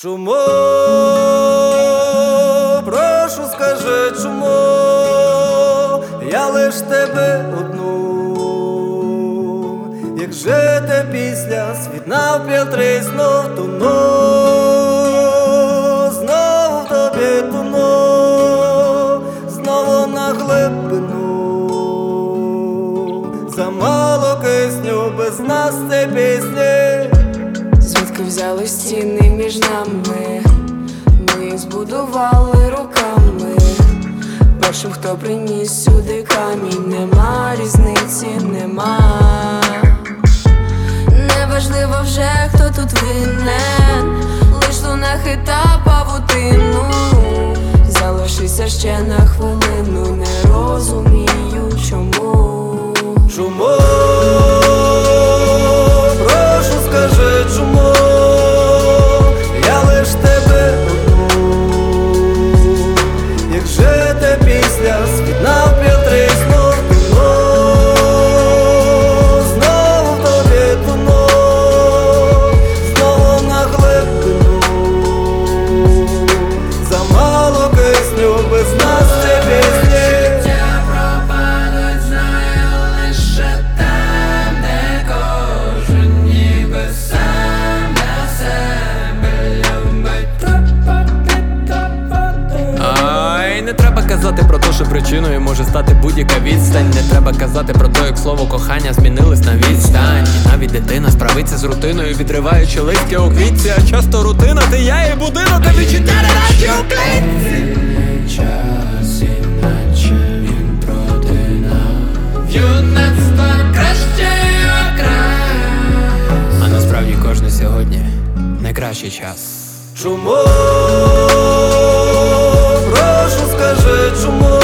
Чому, прошу, скажи, чому я лиш тебе одну, як жити після світ навпіл тріснув, тону, знову в тобі тону, знову на глибину. Замало кисню без нас ці пісні. Звідки взяли стіни між нами? Ми їх збудували руками. Першим, хто приніс сюди камінь, нема різниці, нема. Неважливо вже, хто тут винен, лиш луна хита павутину. Залишися ще на хвилину, не розумію, чому. Чому, прошу, скажи, чому я лиш тебе одну, як жити після світ навпіл тріснув, тону, знову в тобі тону, знову на глибину. Замало кисню без нас ці пісні. Не треба казати про те, що причиною може стати будь-яка відстань. Не треба казати про те, як слово кохання змінилось на відстань. І навіть дитина справиться з рутиною, відриваючи листя у квітці. А часто рутина — ти я і будинок, а відчуття не наче у клітці. Час іначе він продинав юнацтва краще окрас. А насправді кожне сьогодні найкращий час. Чому, прошу, скажи, чому